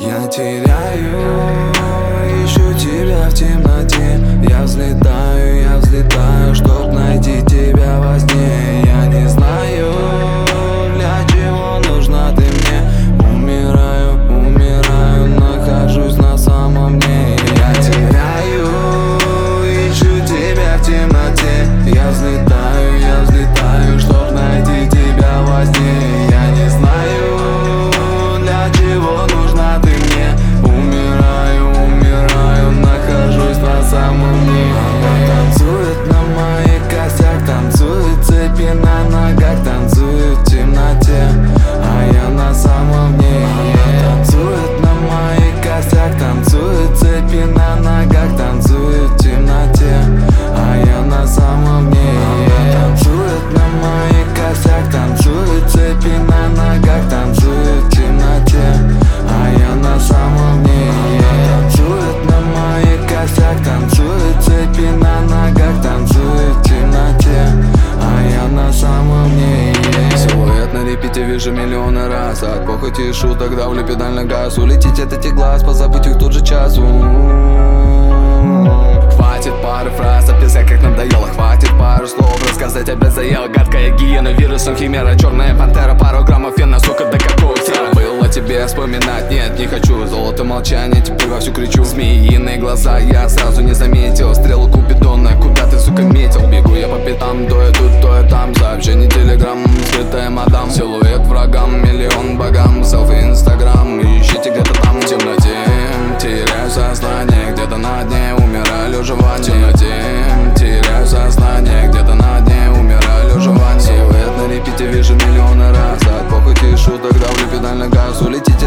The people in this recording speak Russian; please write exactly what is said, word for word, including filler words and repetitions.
Я теряю, ищу тебя в темноте. Я взлетаю, я взлетаю, чтоб найти тебя во сне. Я не знаю, для чего нужна ты мне. Умираю, умираю, нахожусь на самом дне. Я теряю, ищу тебя в темноте. Я взлетаю, я взлетаю, чтоб найти тебя во сне. Я не знаю, для чего нужна ты мне. Умираю, умираю, нахожусь на самом дне. Она танцует на моих костях, танцует цепи на ногах, танцует в темноте, а я на самом дне. Она танцует на моих костях, танцует цепи на ногах, танцует в темноте, а я на самом дне. Она танцует на моих костях, танцует цепи на ногах, танцует в темноте, а я на самом дне. Она танцует на моих костях, танцует цепи на ногах, танцует в темноте, а я на самом дне. Силуэт на репите вижу миллионы раз. От похоти и шуток давлю педаль на газ. Улететь от этих глаз, позабыть их тот же час. Хватит пары фраз описать, как надоело. Хватит пару слов рассказать, опять заела. Гадкая гиена, вирусом химера, черная пантера, пару граммов вена, сука, до какого хера. Было тебе вспоминать, нет, не хочу. Золото молчание, теперь вовсю кричу. Змеиные глаза, я сразу не заметил. Стрелу Купидона, куда ты, сука, метил? Бегу я по пятам, то я тут, то я там. Сообщение телеграм, скрытая мадам. Силуэт врагам, миллион богам. Селфи инстаграм, ищите где-то там. В темноте теряю сознание, где-то на дне умираю лежа в ванне. В темноте теряю сознание, где-то на дне умираю лежа в ванне. Силуэт на репите вижу миллионы раз. От похоти и шуток давлю педаль на газ. Улететь